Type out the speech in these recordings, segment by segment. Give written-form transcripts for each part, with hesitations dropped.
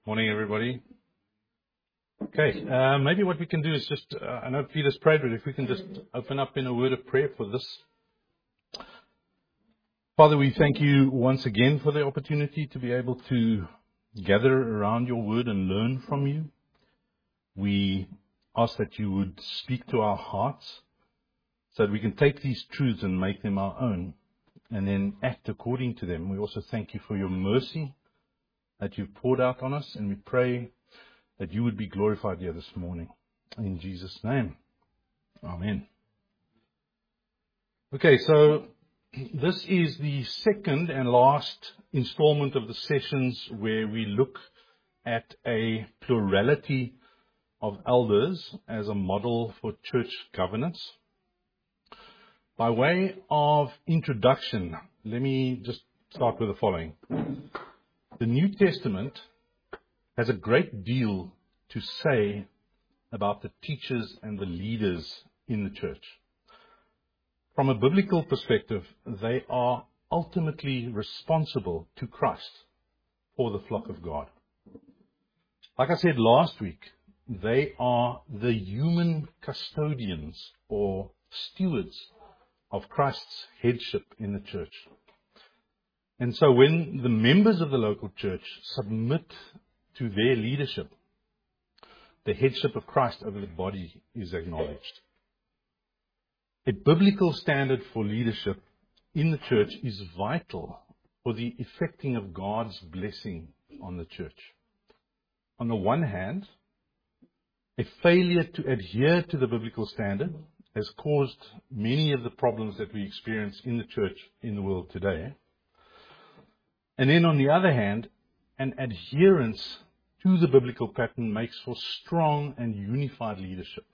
Morning, everybody. Okay, maybe what we can do is just, I know Peter's prayed, but if we can just open up in a word of prayer for this. Father, we thank you once again for the opportunity to be able to gather around your word and learn from you. We ask that you would speak to our hearts so that we can take these truths and make them our own and then act according to them. We also thank you for your mercy that you've poured out on us, and we pray that you would be glorified here this morning. In Jesus' name. Amen. Okay, so this is the second and last installment of the sessions where we look at a plurality of elders as a model for church governance. By way of introduction, let me just start with the following. The New Testament has a great deal to say about the teachers and the leaders in the church. From a biblical perspective, they are ultimately responsible to Christ for the flock of God. Like I said last week, they are the human custodians or stewards of Christ's headship in the church. And so when the members of the local church submit to their leadership, the headship of Christ over the body is acknowledged. A biblical standard for leadership in the church is vital for the effecting of God's blessing on the church. On the one hand, a failure to adhere to the biblical standard has caused many of the problems that we experience in the church in the world today. And then on the other hand, an adherence to the biblical pattern makes for strong and unified leadership.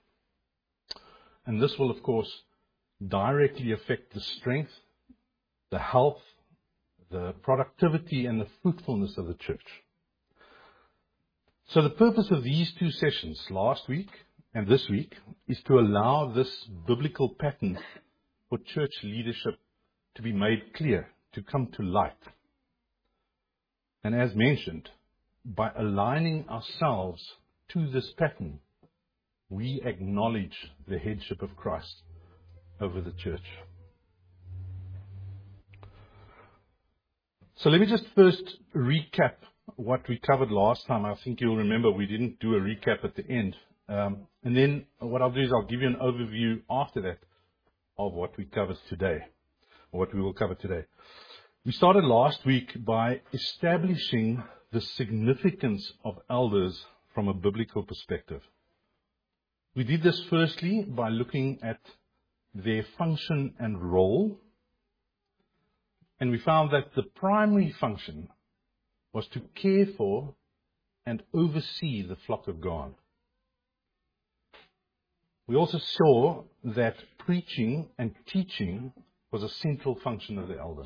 And this will, of course, directly affect the strength, the health, the productivity, and the fruitfulness of the church. So the purpose of these two sessions, last week and this week, is to allow this biblical pattern for church leadership to be made clear, to come to light. And as mentioned, by aligning ourselves to this pattern, we acknowledge the headship of Christ over the church. So let me just first recap what we covered last time. I think you'll remember we didn't do a recap at the end. And then what I'll do is I'll give you an overview after that of what we covered today, or what we will cover today. We started last week by establishing the significance of elders from a biblical perspective. We did this firstly by looking at their function and role. And we found that the primary function was to care for and oversee the flock of God. We also saw that preaching and teaching was a central function of the elder.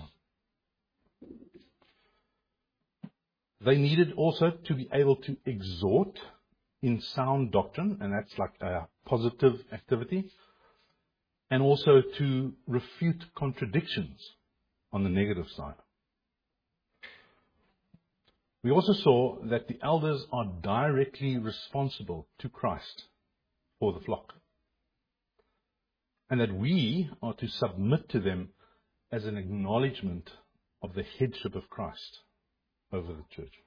They needed also to be able to exhort in sound doctrine, and that's like a positive activity, and also to refute contradictions on the negative side. We also saw that the elders are directly responsible to Christ for the flock, and that we are to submit to them as an acknowledgement of the headship of Christ over the church.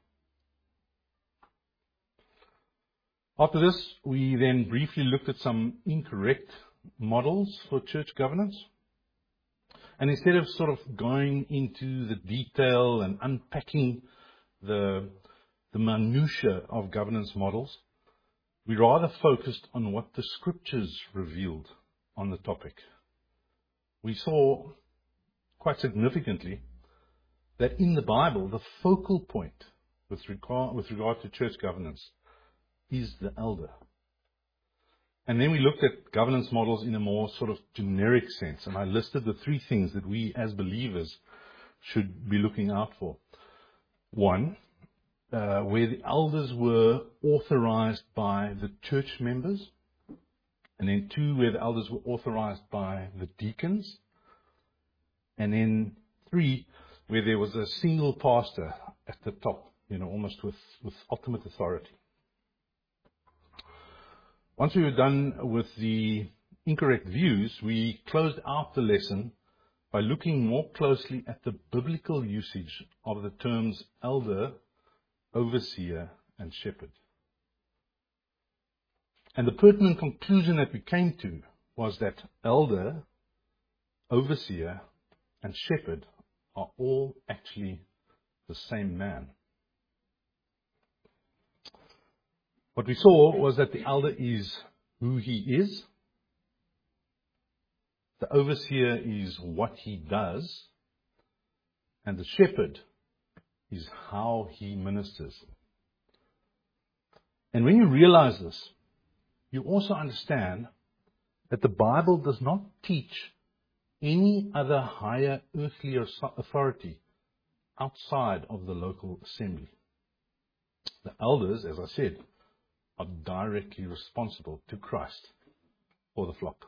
After this, we then briefly looked at some incorrect models for church governance. And instead of sort of going into the detail and unpacking the minutiae of governance models, we rather focused on what the scriptures revealed on the topic. We saw quite significantly that in the Bible, the focal point with regard to church governance is the elder. And then we looked at governance models in a more sort of generic sense, and I listed the three things that we as believers should be looking out for. One, where the elders were authorized by the church members. And then two, where the elders were authorized by the deacons. And then three, where there was a single pastor at the top almost with ultimate authority. Once we were done with the incorrect views, we closed out the lesson by looking more closely at the biblical usage of the terms elder, overseer, and shepherd. And the pertinent conclusion that we came to was that elder, overseer, and shepherd are all actually the same man. What we saw was that the elder is who he is, the overseer is what he does, and the shepherd is how he ministers. And when you realize this, you also understand that the Bible does not teach any other higher earthly authority outside of the local assembly. The elders, as I said, are directly responsible to Christ for the flock.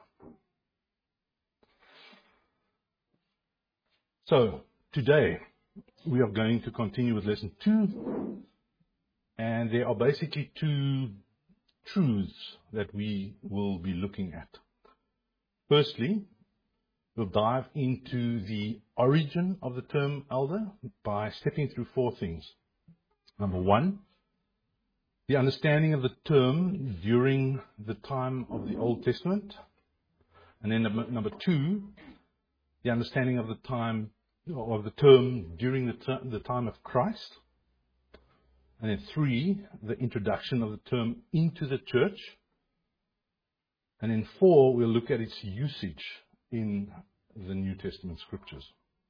So, today, we are going to continue with lesson 2, and there are basically 2 truths that we will be looking at. Firstly, we'll dive into the origin of the term elder by stepping through 4 things. Number 1, the understanding of the term during the time of the Old Testament. And then number 2, the understanding of the term during the time of Christ. And then 3, the introduction of the term into the church. And then 4, we'll look at its usage in the New Testament scriptures.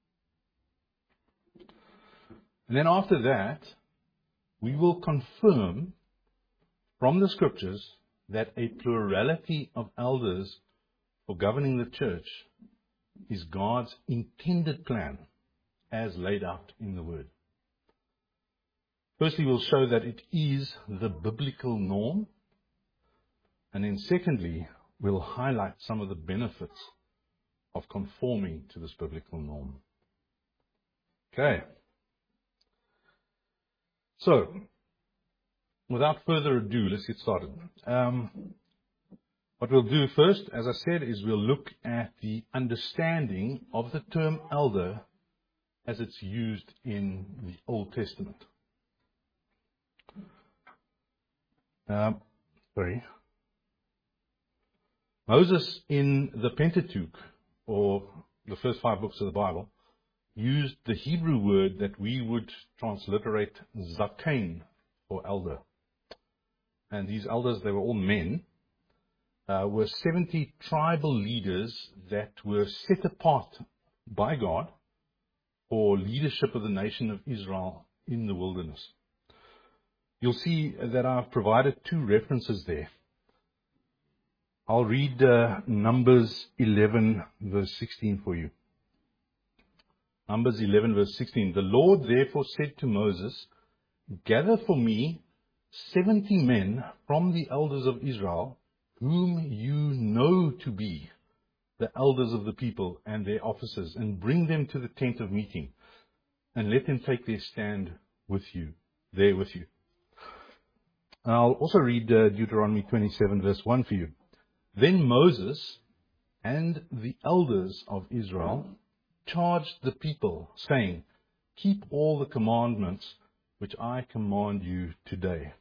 And then after that, we will confirm from the scriptures that a plurality of elders for governing the church is God's intended plan as laid out in the Word. Firstly, we'll show that it is the biblical norm. And then secondly, we'll highlight some of the benefits of conforming to this biblical norm. Okay. So, without further ado, let's get started. What we'll do first, as I said, is we'll look at the understanding of the term elder as it's used in the Old Testament. Moses in the Pentateuch, or the first 5 books of the Bible, used the Hebrew word that we would transliterate zaken, or elder. And these elders, they were all men, were 70 tribal leaders that were set apart by God for leadership of the nation of Israel in the wilderness. You'll see that I've provided 2 references there. I'll read Numbers 11 verse 16 for you. Numbers 11 verse 16. The Lord therefore said to Moses, "Gather for me 70 men from the elders of Israel, whom you know to be the elders of the people and their officers, and bring them to the tent of meeting, and let them take their stand with you." And I'll also read Deuteronomy 27 verse 1 for you. Then Moses and the elders of Israel charged the people, saying, "Keep all the commandments which I command you today."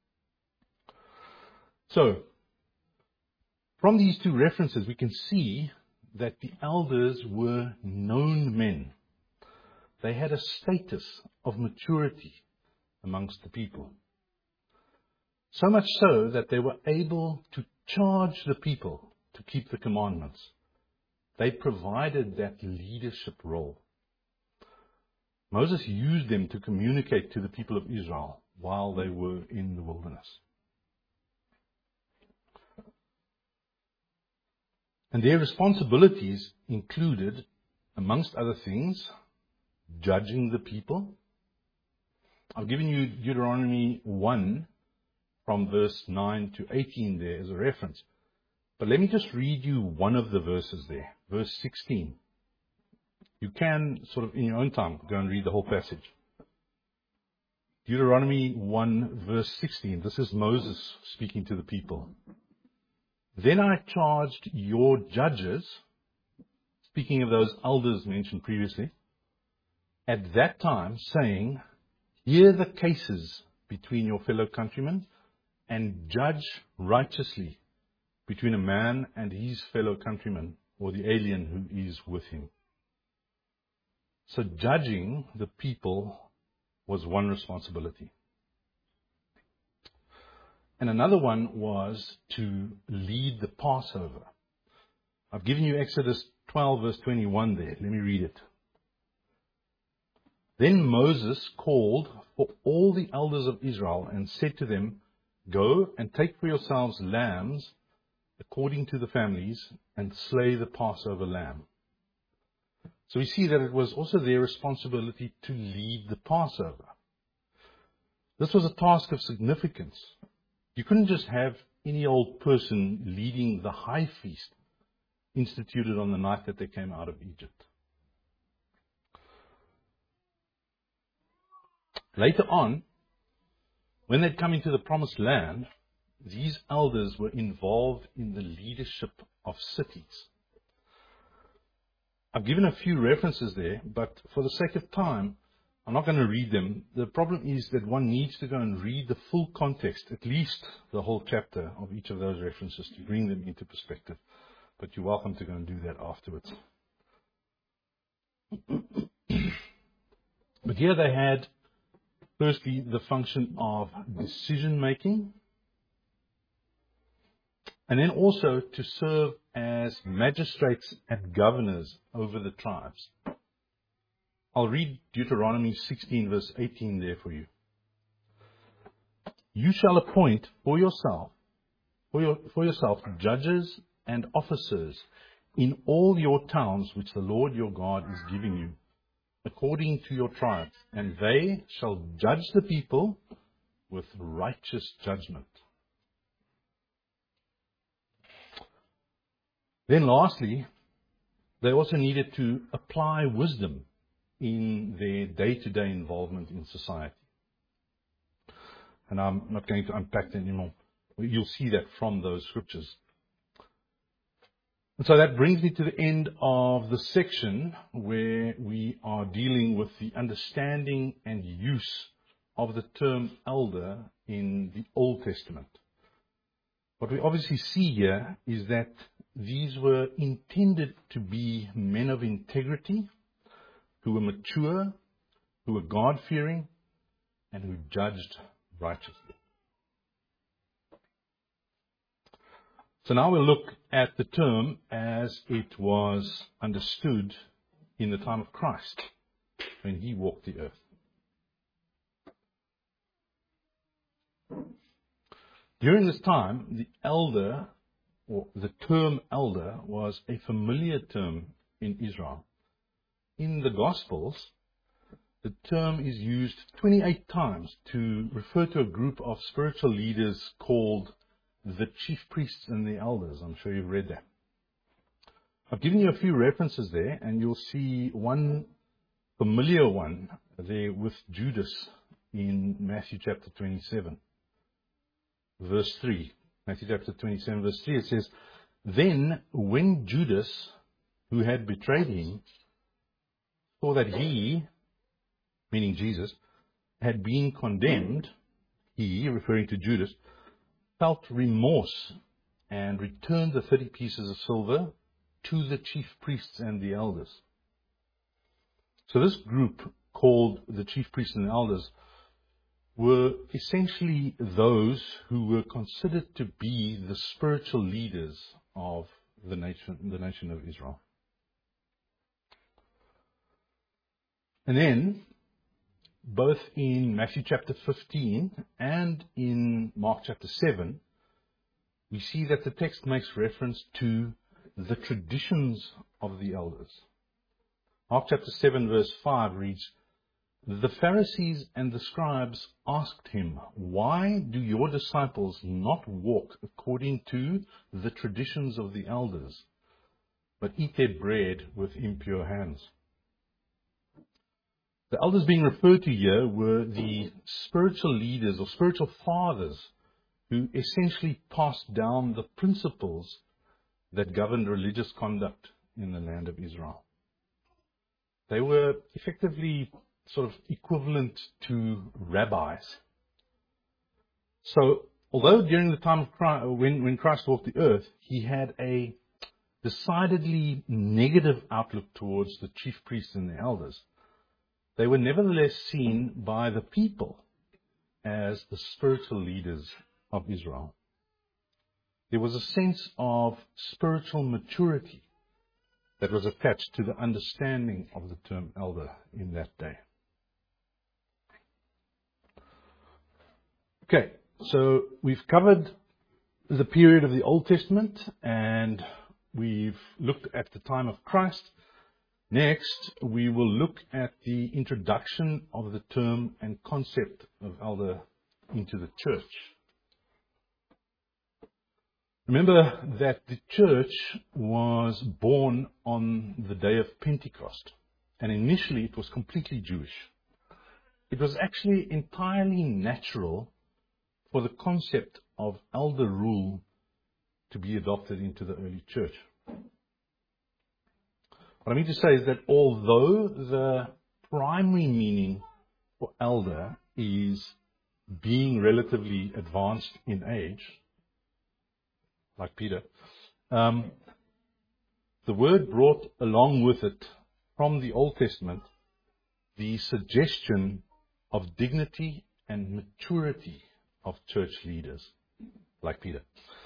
So, from these 2 references, we can see that the elders were known men. They had a status of maturity amongst the people. So much so that they were able to charge the people to keep the commandments. They provided that leadership role. Moses used them to communicate to the people of Israel while they were in the wilderness. And their responsibilities included, amongst other things, judging the people. I've given you Deuteronomy 1 from verse 9 to 18 there as a reference. But let me just read you one of the verses there, verse 16. You can, sort of in your own time, go and read the whole passage. Deuteronomy 1 verse 16. This is Moses speaking to the people. Then I charged your judges, speaking of those elders mentioned previously, at that time, saying, hear the cases between your fellow countrymen and judge righteously between a man and his fellow countryman, or the alien who is with him. So judging the people was one responsibility. And another one was to lead the Passover. I've given you Exodus 12 verse 21 there. Let me read it. Then Moses called for all the elders of Israel and said to them, go and take for yourselves lambs according to the families and slay the Passover lamb. So we see that it was also their responsibility to lead the Passover. This was a task of significance. You couldn't just have any old person leading the high feast instituted on the night that they came out of Egypt. Later on, when they'd come into the promised land, these elders were involved in the leadership of cities. I've given a few references there, but for the sake of time, I'm not going to read them. The problem is that one needs to go and read the full context, at least the whole chapter of each of those references, to bring them into perspective. But you're welcome to go and do that afterwards. But here they had, firstly, the function of decision making, and then also to serve as magistrates and governors over the tribes. I'll read Deuteronomy 16 verse 18 there for you. You shall appoint for yourself judges and officers in all your towns which the Lord your God is giving you, according to your tribes, and they shall judge the people with righteous judgment. Then lastly, they also needed to apply wisdom in their day-to-day involvement in society. And I'm not going to unpack that anymore. You'll see that from those scriptures. And so that brings me to the end of the section where we are dealing with the understanding and use of the term elder in the Old Testament. What we obviously see here is that these were intended to be men of integrity, who were mature, who were God-fearing, and who judged righteously. So now we'll look at the term as it was understood in the time of Christ, when he walked the earth. During this time, the elder, or the term elder, was a familiar term in Israel. In the Gospels, the term is used 28 times to refer to a group of spiritual leaders called the chief priests and the elders. I'm sure you've read that. I've given you a few references there, and you'll see one familiar one there with Judas in Matthew chapter 27, verse 3. Matthew chapter 27, verse 3, it says, Then when Judas, who had betrayed him, saw that he, meaning Jesus, had been condemned, he, referring to Judas, felt remorse and returned the 30 pieces of silver to the chief priests and the elders. So this group, called the chief priests and the elders, were essentially those who were considered to be the spiritual leaders of the nation of Israel. And then, both in Matthew chapter 15 and in Mark chapter 7, we see that the text makes reference to the traditions of the elders. Mark chapter 7 verse 5 reads, The Pharisees and the scribes asked him, Why do your disciples not walk according to the traditions of the elders, but eat their bread with impure hands? The elders being referred to here were the spiritual leaders or spiritual fathers who essentially passed down the principles that governed religious conduct in the land of Israel. They were effectively sort of equivalent to rabbis. So, although during the time of Christ, when Christ walked the earth, he had a decidedly negative outlook towards the chief priests and the elders, they were nevertheless seen by the people as the spiritual leaders of Israel. There was a sense of spiritual maturity that was attached to the understanding of the term elder in that day. Okay, so we've covered the period of the Old Testament and we've looked at the time of Christ. Next, we will look at the introduction of the term and concept of elder into the church. Remember that the church was born on the day of Pentecost, and initially it was completely Jewish. It was actually entirely natural for the concept of elder rule to be adopted into the early church. What I mean to say is that although the primary meaning for elder is being relatively advanced in age, like Peter, the word brought along with it from the Old Testament the suggestion of dignity and maturity of church leaders, like Peter.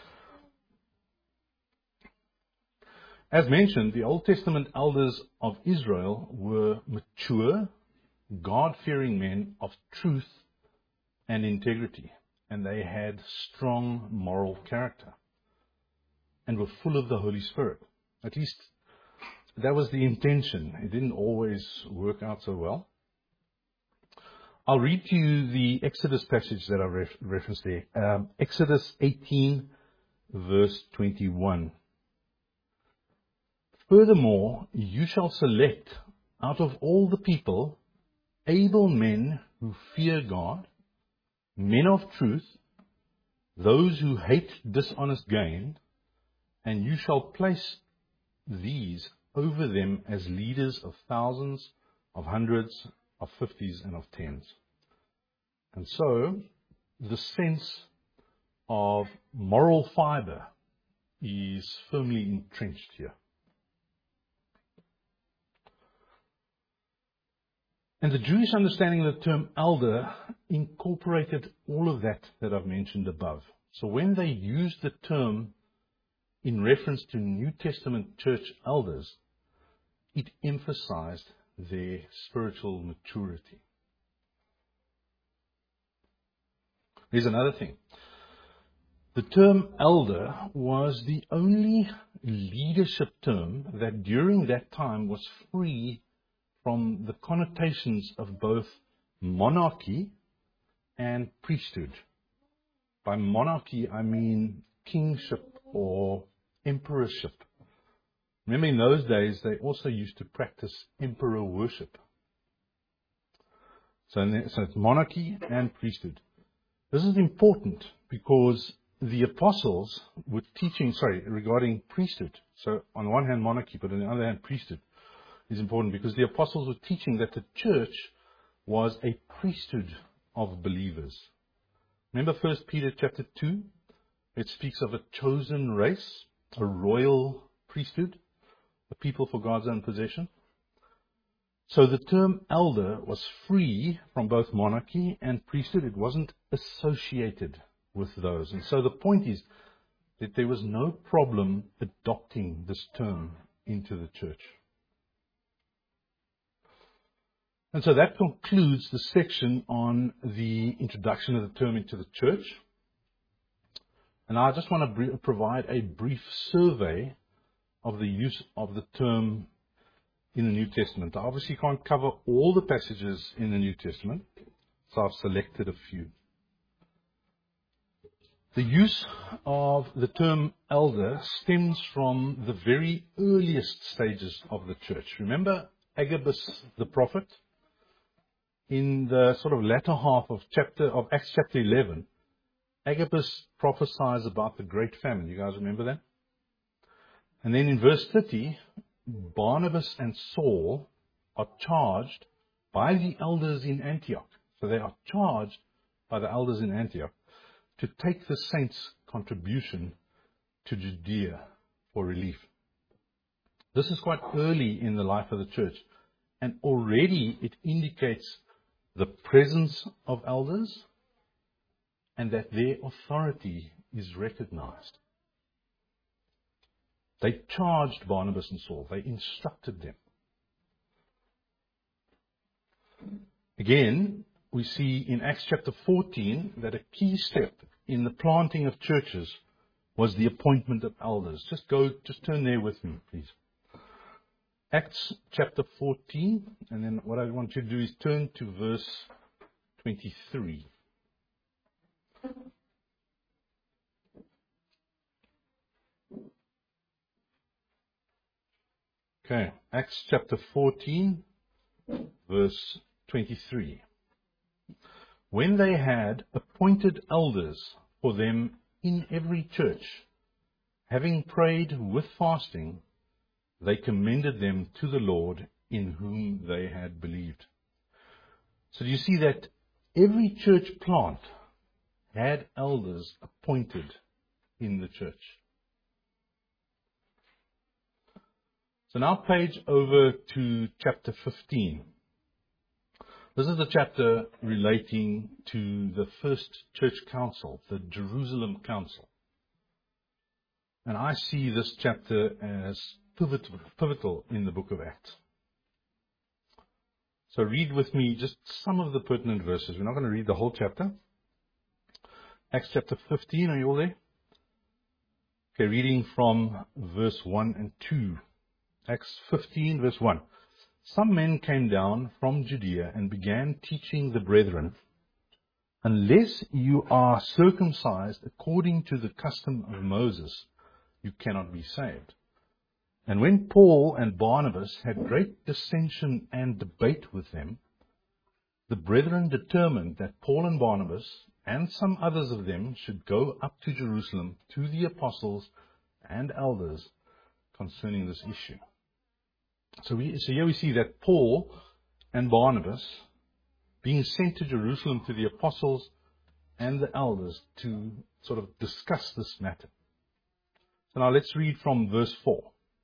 As mentioned, the Old Testament elders of Israel were mature, God-fearing men of truth and integrity, and they had strong moral character and were full of the Holy Spirit. At least that was the intention. It didn't always work out so well. I'll read to you the Exodus passage that I referenced there. Exodus 18, verse 21. Furthermore, you shall select out of all the people able men who fear God, men of truth, those who hate dishonest gain, and you shall place these over them as leaders of thousands, of hundreds, of fifties, and of tens. And so, the sense of moral fiber is firmly entrenched here. And the Jewish understanding of the term elder incorporated all of that I've mentioned above. So when they used the term in reference to New Testament church elders, it emphasized their spiritual maturity. Here's another thing. The term elder was the only leadership term that during that time was free from the connotations of both monarchy and priesthood. By monarchy, I mean kingship or emperorship. Remember, in those days, they also used to practice emperor worship. So it's monarchy and priesthood. This is important because the apostles were teaching, regarding priesthood. So on one hand, monarchy, but on the other hand, priesthood is important because the apostles were teaching that the church was a priesthood of believers. Remember 1 Peter chapter 2? It speaks of a chosen race, a royal priesthood, a people for God's own possession. So the term elder was free from both monarchy and priesthood. It wasn't associated with those. And so the point is that there was no problem adopting this term into the church. And so that concludes the section on the introduction of the term into the church. And I just want to provide a brief survey of the use of the term in the New Testament. I obviously can't cover all the passages in the New Testament, so I've selected a few. The use of the term elder stems from the very earliest stages of the church. Remember Agabus the prophet? in the sort of latter half of Acts chapter 11, Agabus prophesies about the great famine. You guys remember that? And then in verse 30, Barnabas and Saul are charged by the elders in Antioch. So they are charged by the elders in Antioch to take the saints' contribution to Judea for relief. This is quite early in the life of the church, and already it indicates the presence of elders and that their authority is recognized. They charged Barnabas and Saul. They instructed them. Again, we see in Acts chapter 14 that a key step in the planting of churches was the appointment of elders. Just turn there with me, please. Acts chapter 14, and then what I want you to do is turn to verse 23. Okay, Acts chapter 14, verse 23. When they had appointed elders for them in every church, having prayed with fasting, they commended them to the Lord in whom they had believed. So do you see that every church plant had elders appointed in the church? So now page over to chapter 15. This is the chapter relating to the first church council, the Jerusalem Council. And I see this chapter as pivotal in the book of Acts. So read with me just some of the pertinent verses. We're not going to read the whole chapter. Acts chapter 15, are you all there? Okay, reading from verse 1 and 2. Acts 15, verse 1. Some men came down from Judea and began teaching the brethren, unless you are circumcised according to the custom of Moses, you cannot be saved. And when Paul and Barnabas had great dissension and debate with them, the brethren determined that Paul and Barnabas and some others of them should go up to Jerusalem to the apostles and elders concerning this issue. So here we see that Paul and Barnabas being sent to Jerusalem to the apostles and the elders to sort of discuss this matter. So now let's read from verse 4.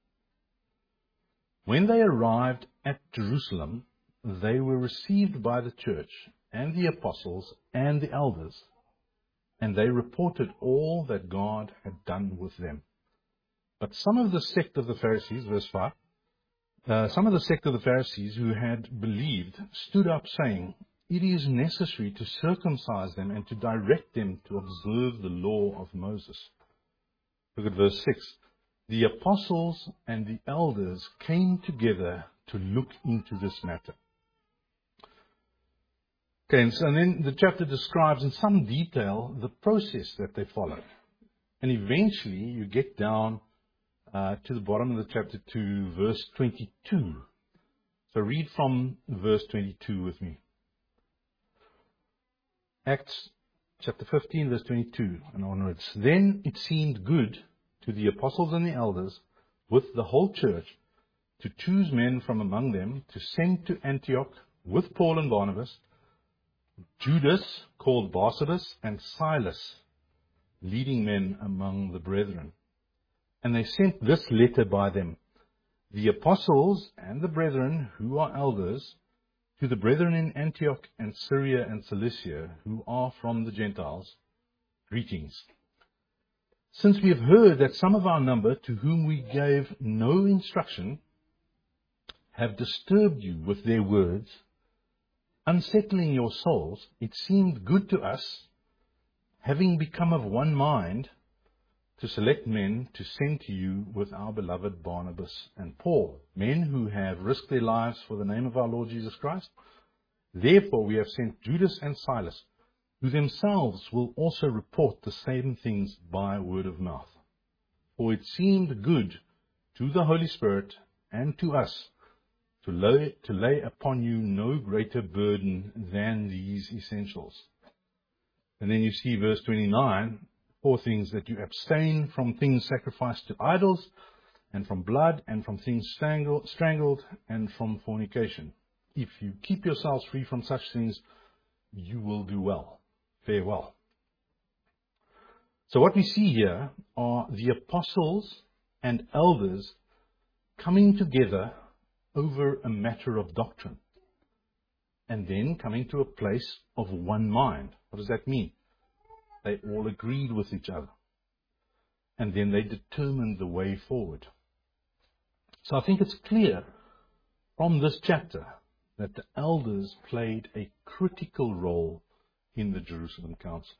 When they arrived at Jerusalem, they were received by the church and the apostles and the elders, and they reported all that God had done with them. But some of the sect of the Pharisees, verse 5, some of the sect of the Pharisees who had believed stood up saying, it is necessary to circumcise them and to direct them to observe the law of Moses. Look at verse 6. The apostles and the elders came together to look into this matter. Okay, and then the chapter describes in some detail the process that they followed. And eventually you get down to the bottom of the chapter to verse 22. So read from verse 22 with me. Acts chapter 15, verse 22 and onwards. Then it seemed good to the apostles and the elders with the whole church to choose men from among them to send to Antioch with Paul and Barnabas, Judas called Barsabas, and Silas, leading men among the brethren. And they sent this letter by them. The apostles and the brethren who are elders, to the brethren in Antioch and Syria and Cilicia, who are from the Gentiles, greetings. Since we have heard that some of our number, to whom we gave no instruction, have disturbed you with their words, unsettling your souls, it seemed good to us, having become of one mind, to select men to send to you with our beloved Barnabas and Paul, men who have risked their lives for the name of our Lord Jesus Christ. Therefore we have sent Judas and Silas, who themselves will also report the same things by word of mouth. For it seemed good to the Holy Spirit and to us to lay upon you no greater burden than these essentials. And then you see verse 29, 4 things: that you abstain from things sacrificed to idols, and from blood, and from things strangled, and from fornication. If you keep yourselves free from such things, you will do well. Fare well. So what we see here are the apostles and elders coming together over a matter of doctrine, and then coming to a place of one mind. What does that mean? They all agreed with each other, and then they determined the way forward. So I think it's clear from this chapter that the elders played a critical role in the Jerusalem Council.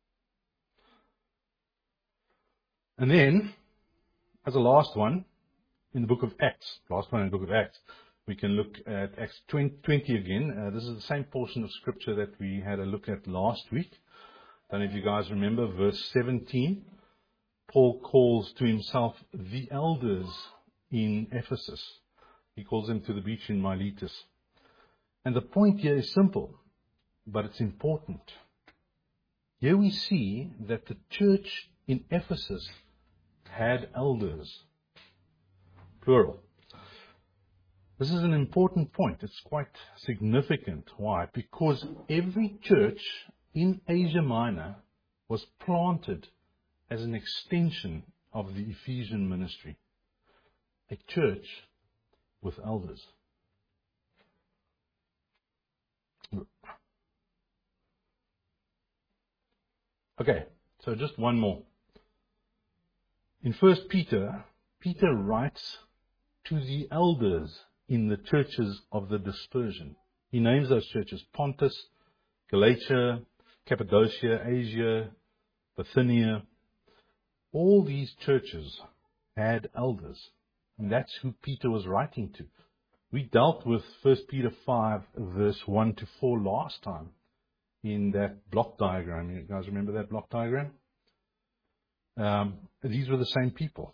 And then, as a last one, in the book of Acts, we can look at Acts 20 again. This is the same portion of Scripture that we had a look at last week. I don't know if you guys remember verse 17. Paul calls to himself the elders in Ephesus. He calls them to the beach in Miletus. And the point here is simple, but it's important. Here we see that the church in Ephesus had elders. Plural. This is an important point. It's quite significant. Why? Because every church in Asia Minor was planted as an extension of the Ephesian ministry. A church with elders. Okay, so just one more. In 1 Peter, Peter writes to the elders in the churches of the dispersion. He names those churches: Pontus, Galatia, Cappadocia, Asia, Bithynia. All these churches had elders, and that's who Peter was writing to. We dealt with 1 Peter 5, verse 1 to 4 last time in that block diagram. You guys remember that block diagram? These were the same people.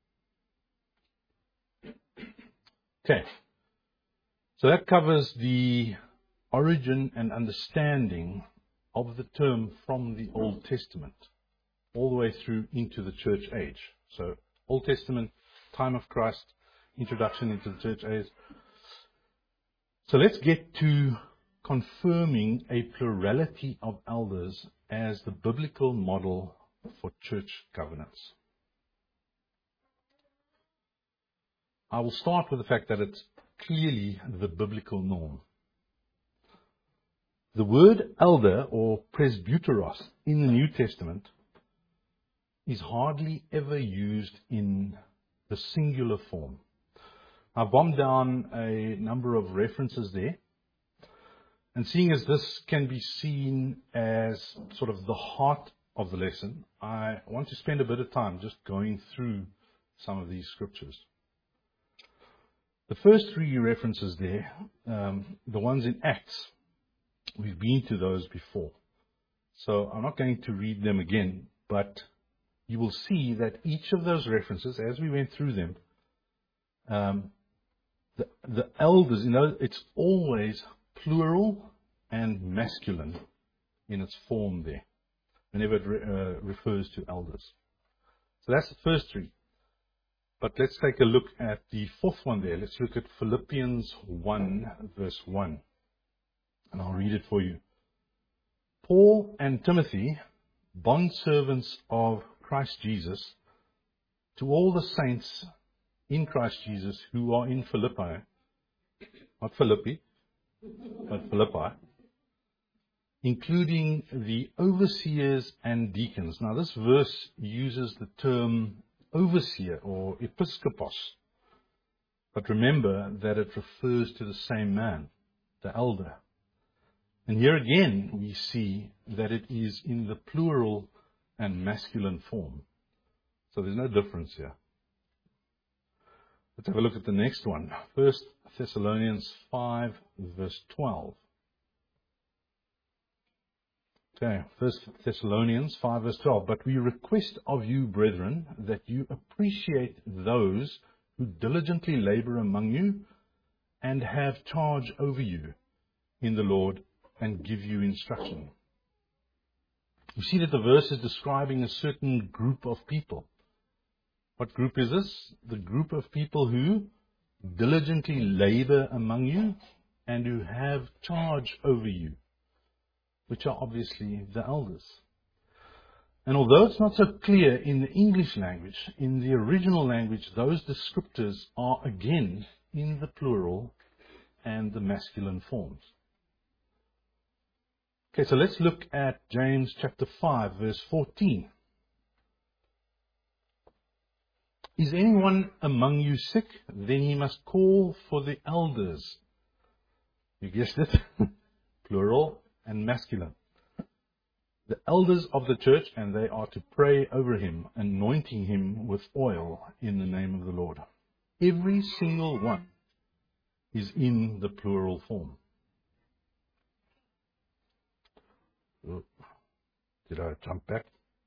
Okay. So that covers the origin and understanding of the term from the Old Testament all the way through into the church age. So Old Testament, time of Christ, introduction into the church age. So let's get to confirming a plurality of elders as the biblical model for church governance. I will start with the fact that it's clearly the biblical norm. The word elder or presbyteros in the New Testament is hardly ever used in the singular form. I've bombed down a number of references there. And seeing as this can be seen as sort of the heart of the lesson, I want to spend a bit of time just going through some of these scriptures. The first 3 references there, the ones in Acts, we've been to those before. So I'm not going to read them again, but you will see that each of those references, as we went through them, the elders, it's always plural and masculine in its form there, whenever it refers to elders. So that's the first 3. But let's take a look at the 4th one there. Let's look at Philippians 1, verse 1. And I'll read it for you. Paul and Timothy, bondservants of Christ Jesus, to all the saints in Christ Jesus who are in Philippi, not Philippi, but Philippi, including the overseers and deacons. Now this verse uses the term overseer or episkopos, but remember that it refers to the same man, the elder. And here again we see that it is in the plural and masculine form. So there's no difference here. Let's have a look at the next one. 1 Thessalonians 5, verse 12. Okay, 1 Thessalonians 5, verse 12. But we request of you, brethren, that you appreciate those who diligently labor among you and have charge over you in the Lord and give you instruction. You see that the verse is describing a certain group of people. What group is this? The group of people who diligently labor among you and who have charge over you, which are obviously the elders. And although it's not so clear in the English language, in the original language, those descriptors are again in the plural and the masculine forms. Okay, so let's look at James chapter 5, verse 14. Is anyone among you sick? Then he must call for the elders. You guessed it, plural and masculine. The elders of the church, and they are to pray over him, anointing him with oil in the name of the Lord. Every single one is in the plural form. Oh, did I jump back?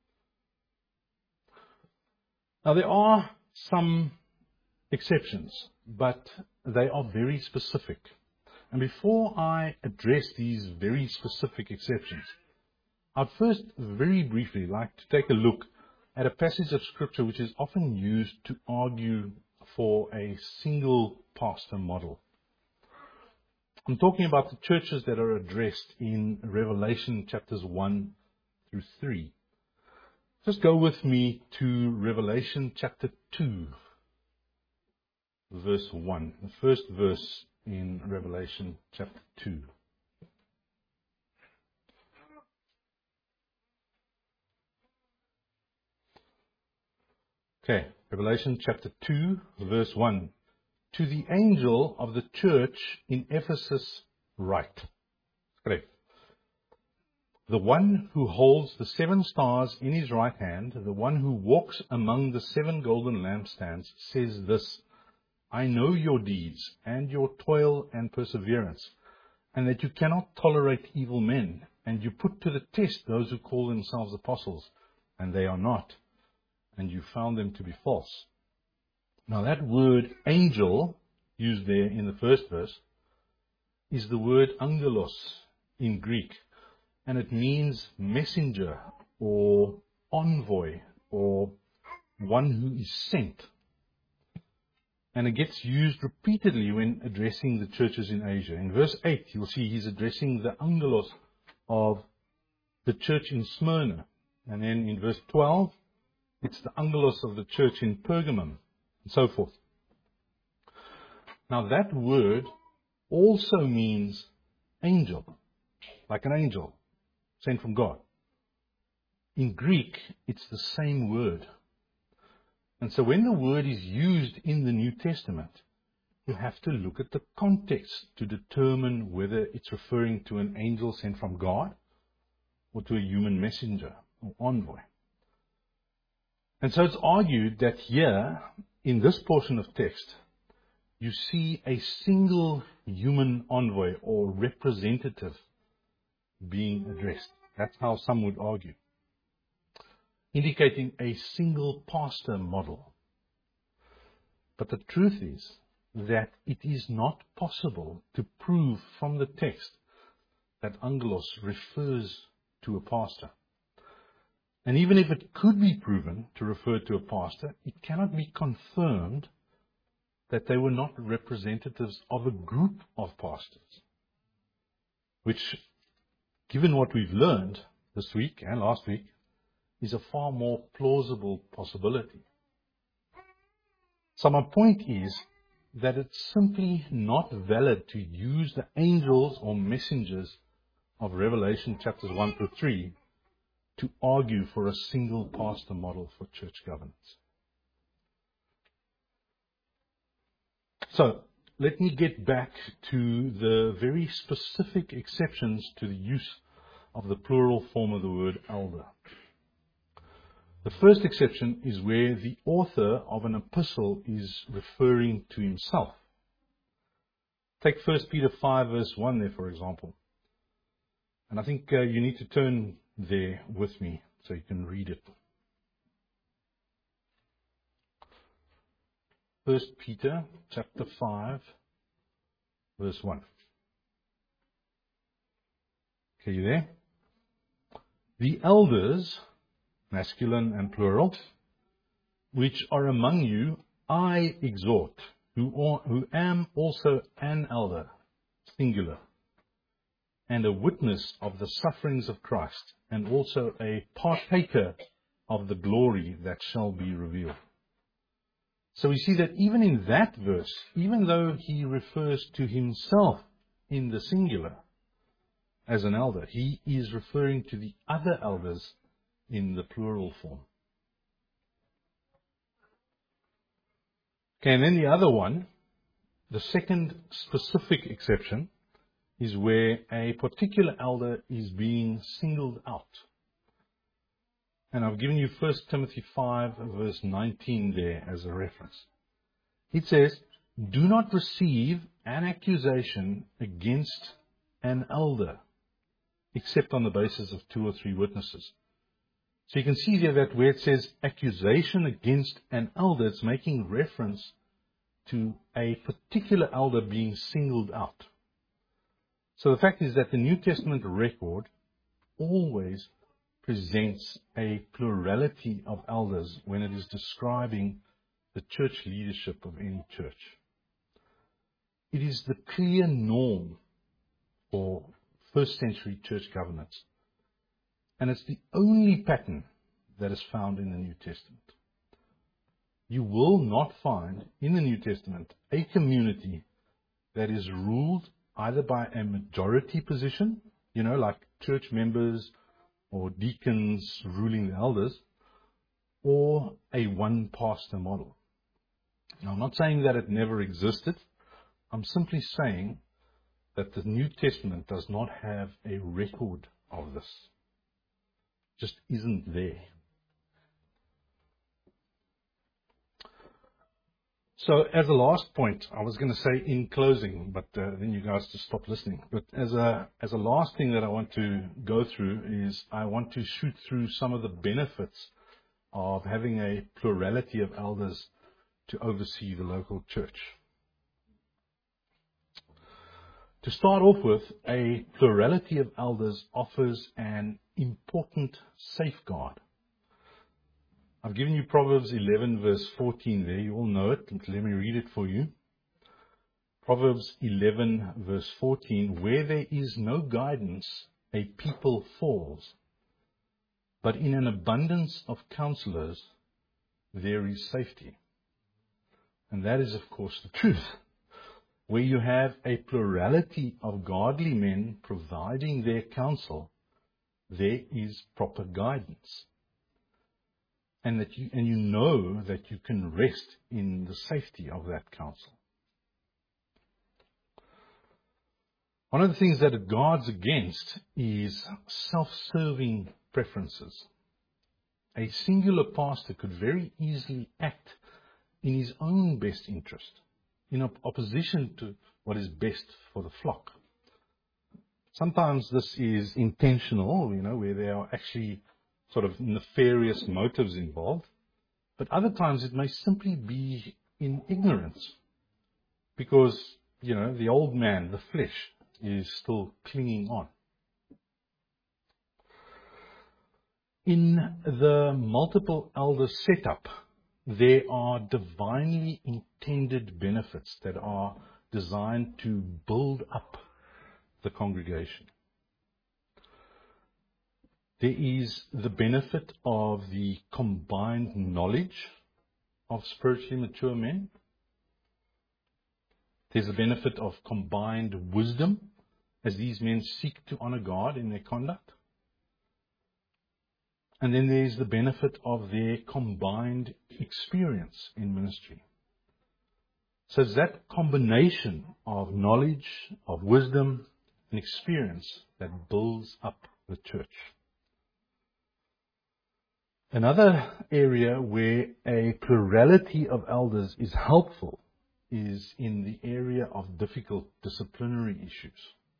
Now there are some exceptions, but they are very specific. And before I address these very specific exceptions, I'd first very briefly like to take a look at a passage of Scripture which is often used to argue for a single pastor model. I'm talking about the churches that are addressed in Revelation chapters 1 through 3. Just go with me to Revelation chapter 2, verse 1, the first verse in Revelation chapter 2. Okay, Revelation chapter 2, verse 1. To the angel of the church in Ephesus write. Correct. The one who holds the 7 stars in his right hand, the one who walks among the 7 golden lampstands, says this: I know your deeds and your toil and perseverance, and that you cannot tolerate evil men, and you put to the test those who call themselves apostles, and they are not, and you found them to be false. Now that word angel, used there in the first verse, is the word angelos in Greek, and it means messenger or envoy or one who is sent. And it gets used repeatedly when addressing the churches in Asia. In verse 8, you'll see he's addressing the angelos of the church in Smyrna. And then in verse 12, it's the angelos of the church in Pergamum, and so forth. Now that word also means angel, like an angel sent from God. In Greek, it's the same word. And so when the word is used in the New Testament, you have to look at the context to determine whether it's referring to an angel sent from God or to a human messenger or envoy. And so it's argued that here, in this portion of text, you see a single human envoy or representative being addressed. That's how some would argue, indicating a single pastor model. But the truth is that it is not possible to prove from the text that angelos refers to a pastor. And even if it could be proven to refer to a pastor, it cannot be confirmed that they were not representatives of a group of pastors, which, given what we've learned this week and last week, is a far more plausible possibility. So my point is that it's simply not valid to use the angels or messengers of Revelation chapters 1 through 3 to argue for a single pastor model for church governance. So, let me get back to the very specific exceptions to the use of the plural form of the word elder. The first exception is where the author of an epistle is referring to himself. Take 1 Peter 5 verse 1 there, for example. And I think you need to turn there with me so you can read it. 1 Peter chapter 5 verse 1. Okay, you there? The elders, masculine and plural, which are among you, I exhort, who am also an elder, singular, and a witness of the sufferings of Christ, and also a partaker of the glory that shall be revealed. So we see that even in that verse, even though he refers to himself in the singular as an elder, he is referring to the other elders in the plural form. Okay, and then the other one, the second specific exception, is where a particular elder is being singled out. And I've given you 1 Timothy 5 verse 19 there as a reference. It says, do not receive an accusation against an elder, except on the basis of 2 or 3 witnesses. So you can see there that where it says accusation against an elder, it's making reference to a particular elder being singled out. So the fact is that the New Testament record always presents a plurality of elders when it is describing the church leadership of any church. It is the clear norm for first century church governance. And it's the only pattern that is found in the New Testament. You will not find in the New Testament a community that is ruled either by a majority position, like church members or deacons ruling the elders, or a one-pastor model. Now, I'm not saying that it never existed. I'm simply saying that the New Testament does not have a record of this. It just isn't there. So as a last point, I was going to say in closing, but then you guys just stop listening. But as a last thing that I want to go through is I want to shoot through some of the benefits of having a plurality of elders to oversee the local church. To start off with, a plurality of elders offers an important safeguard. I've given you Proverbs 11 verse 14 there. You all know it. Let me read it for you. Proverbs 11 verse 14. Where there is no guidance, a people falls. But in an abundance of counselors, there is safety. And that is, of course, the truth. Where you have a plurality of godly men providing their counsel, there is proper guidance. And you know that you can rest in the safety of that counsel. One of the things that it guards against is self-serving preferences. A singular pastor could very easily act in his own best interest, in opposition to what is best for the flock. Sometimes this is intentional, where there are actually sort of nefarious motives involved. But other times it may simply be in ignorance. Because, the old man, the flesh, is still clinging on. In the multiple elder setup, there are divinely intended benefits that are designed to build up the congregation. There is the benefit of the combined knowledge of spiritually mature men. There's the benefit of combined wisdom as these men seek to honor God in their conduct. And then there's the benefit of their combined experience in ministry. So it's that combination of knowledge, of wisdom, and experience that builds up the church. Another area where a plurality of elders is helpful is in the area of difficult disciplinary issues.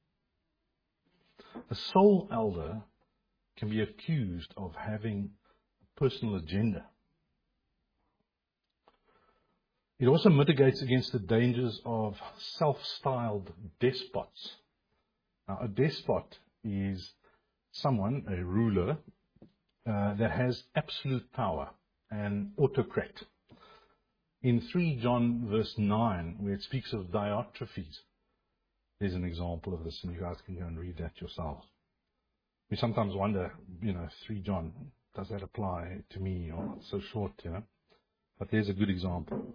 A sole elder can be accused of having a personal agenda. It also mitigates against the dangers of self-styled despots. Now, a despot is someone, a ruler, that has absolute power, an autocrat. In 3 John verse 9, where it speaks of Diotrephes, there's an example of this, and you guys can go and read that yourselves. We sometimes wonder, 3 John, does that apply to me, or it's so short, But there's a good example.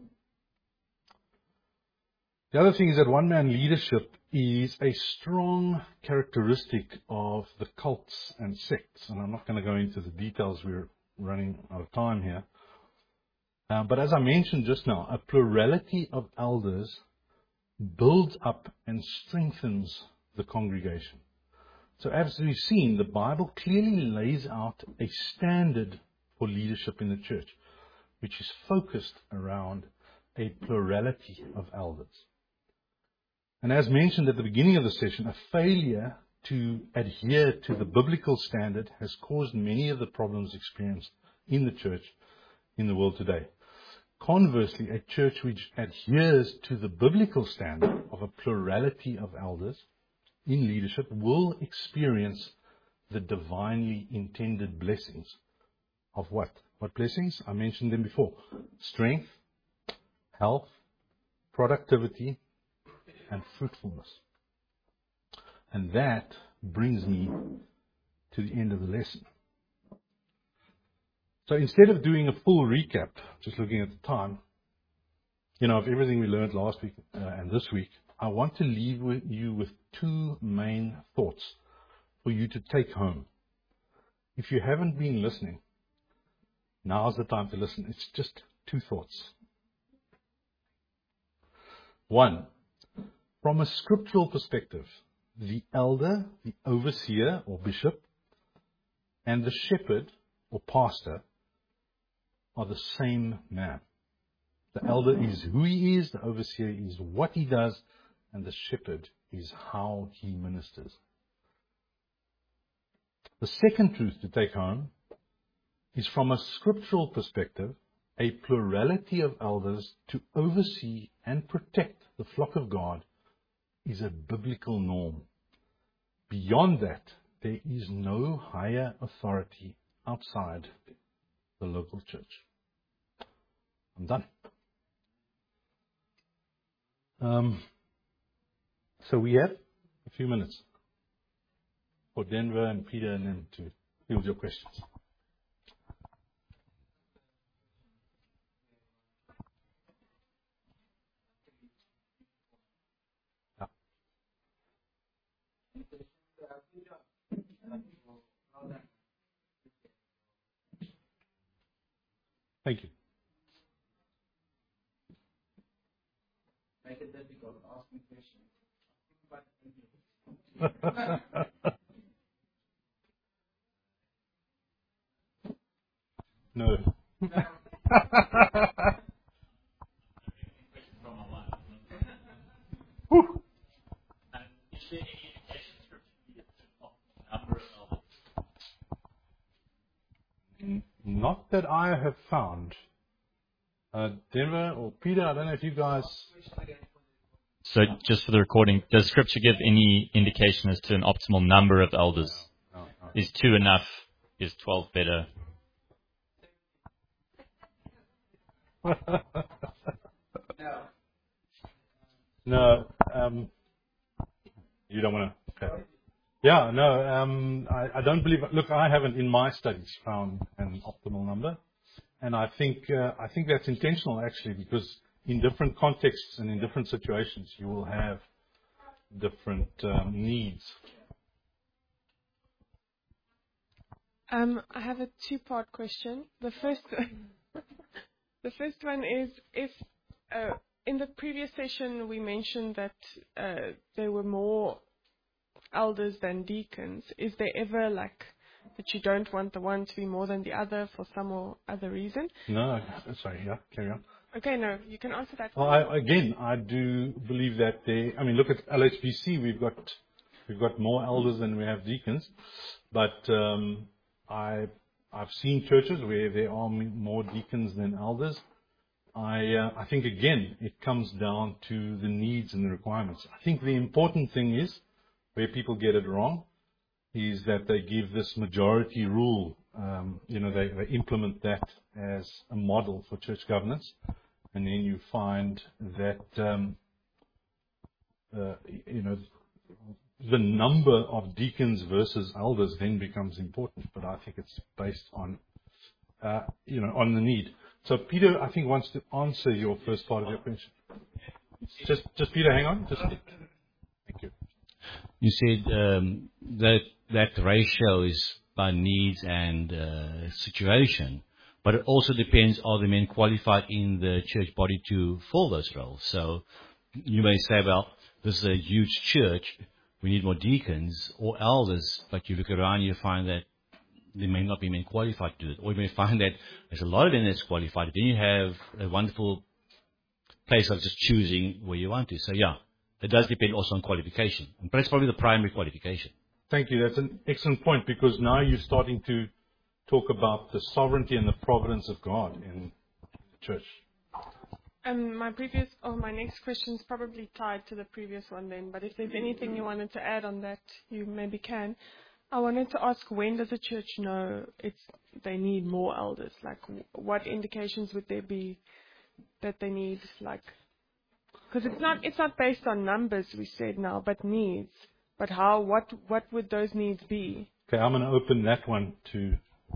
The other thing is that one-man leadership is a strong characteristic of the cults and sects. And I'm not going to go into the details, we're running out of time here. But as I mentioned just now, a plurality of elders builds up and strengthens the congregation. So as we've seen, the Bible clearly lays out a standard for leadership in the church, which is focused around a plurality of elders. And as mentioned at the beginning of the session, a failure to adhere to the biblical standard has caused many of the problems experienced in the church in the world today. Conversely, a church which adheres to the biblical standard of a plurality of elders in leadership will experience the divinely intended blessings of what? What blessings? I mentioned them before. Strength, health, productivity, and fruitfulness. And that brings me to the end of the lesson. So instead of doing a full recap, just looking at the time, of everything we learned last week and this week, I want to leave you with 2 main thoughts for you to take home. If you haven't been listening, now's the time to listen. It's just 2 thoughts. 1, from a scriptural perspective, the elder, the overseer or bishop, and the shepherd or pastor are the same man. The elder is who he is, the overseer is what he does, and the shepherd is how he ministers. The second truth to take home is from a scriptural perspective, a plurality of elders to oversee and protect the flock of God is a biblical norm. Beyond that, there is no higher authority outside the local church. I'm done. So we have a few minutes for Denver and Peter and them to field your questions. Yeah. Thank you. Make it difficult. Ask me questions. No. Not that I have found. Denver or Peter, I don't know if you guys... So just for the recording, does Scripture give any indication as to an optimal number of elders? No. Is 2 enough? Is 12 better? No. You don't want to... Okay. Yeah, no. I don't believe... Look, I haven't in my studies found an optimal number. And I think that's intentional, actually, because in different contexts and in different situations, you will have different needs. I have a 2-part question. The first one is, if in the previous session we mentioned that there were more elders than deacons, is there ever that you don't want the one to be more than the other for some or other reason? No, sorry, yeah, carry on. Okay, no, you can answer that. Well, I do believe that look at LHBC, we've got more elders than we have deacons, but I've seen churches where there are more deacons than elders, I think again, it comes down to the needs and the requirements. I think the important thing is, where people get it wrong, is that they give this majority rule, they implement that as a model for church governance, and then you find that, the number of deacons versus elders then becomes important, but I think it's based on, on the need. So Peter, I think, wants to answer your first part of your question. Just Peter, hang on. Thank you. You said that ratio is by needs and situation, but it also depends, are the men qualified in the church body to fill those roles? So you may say, well, this is a huge church, we need more deacons or elders, but you look around, you find that there may not be men qualified to do it. Or you may find that there's a lot of them that's qualified. Then you have a wonderful place of just choosing where you want to. So yeah, it does depend also on qualification. But that's probably the primary qualification. Thank you. That's an excellent point, because now you're starting to talk about the sovereignty and the providence of God in the church. My next question is probably tied to the previous one then, but if there's anything you wanted to add on that, you maybe can. I wanted to ask, when does a church know they need more elders? Like, what indications would there be that they need, because it's not based on numbers, we said now, but needs. But what would those needs be? Okay, I'm going to open that one to...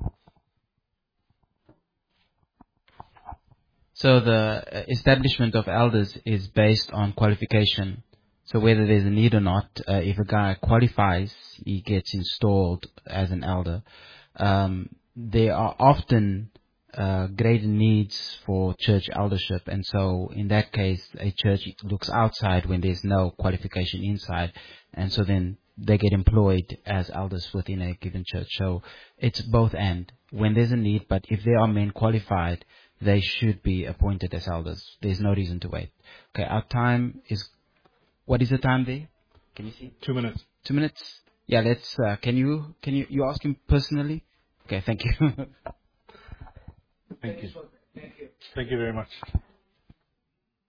So the establishment of elders is based on qualification. So whether there's a need or not, if a guy qualifies, he gets installed as an elder. There are often greater needs for church eldership, and so in that case, a church looks outside when there's no qualification inside, and so then they get employed as elders within a given church. So it's both and. When there's a need, but if there are men qualified, they should be appointed as elders. There's no reason to wait. Okay, our time is... What is the time there? Can you see? 2 minutes. 2 minutes? Yeah, let's... Can you ask him personally? Okay, thank you. Thank you. Thank you very much.